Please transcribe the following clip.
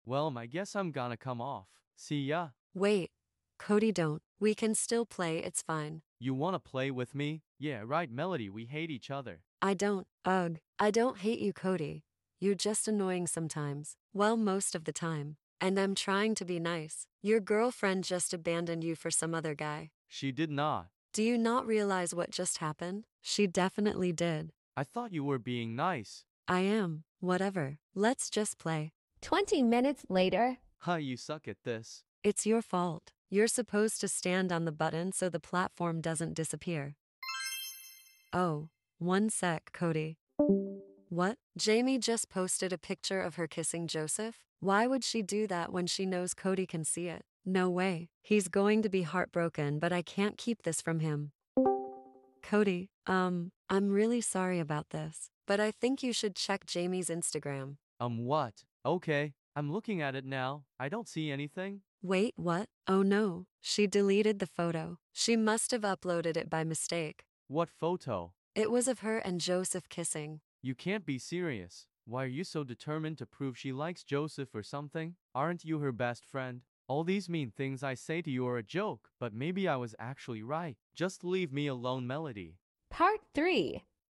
Well, I guess I'm gonna come off. See ya. Wait. Cody, don't. We can still play, it's fine. You wanna play with me? Yeah, right, Melody, we hate each other. I don't. Ugh. I don't hate you, Cody. You're just annoying sometimes. Well, most of the time. And I'm trying to be nice. Your girlfriend just abandoned you for some other guy. She did not. Do you not realize what just happened? She definitely did. I thought you were being nice. I am. Whatever. Let's just play. 20 minutes later. Huh, you suck at this. It's your fault. You're supposed to stand on the button so the platform doesn't disappear. Oh, one sec, Cody. What? Jamie just posted a picture of her kissing Joseph? Why would she do that when she knows Cody can see it? No way. He's going to be heartbroken, but I can't keep this from him. Cody, I'm really sorry about this, but I think you should check Jamie's Instagram. What? Okay, I'm looking at it now. I don't see anything. Wait, what? Oh no, she deleted the photo. She must have uploaded it by mistake. What photo? It was of her and Joseph kissing. You can't be serious. Why are you so determined to prove she likes Joseph or something? Aren't you her best friend? All these mean things I say to you are a joke, but maybe I was actually right. Just leave me alone, Melody. Part 3.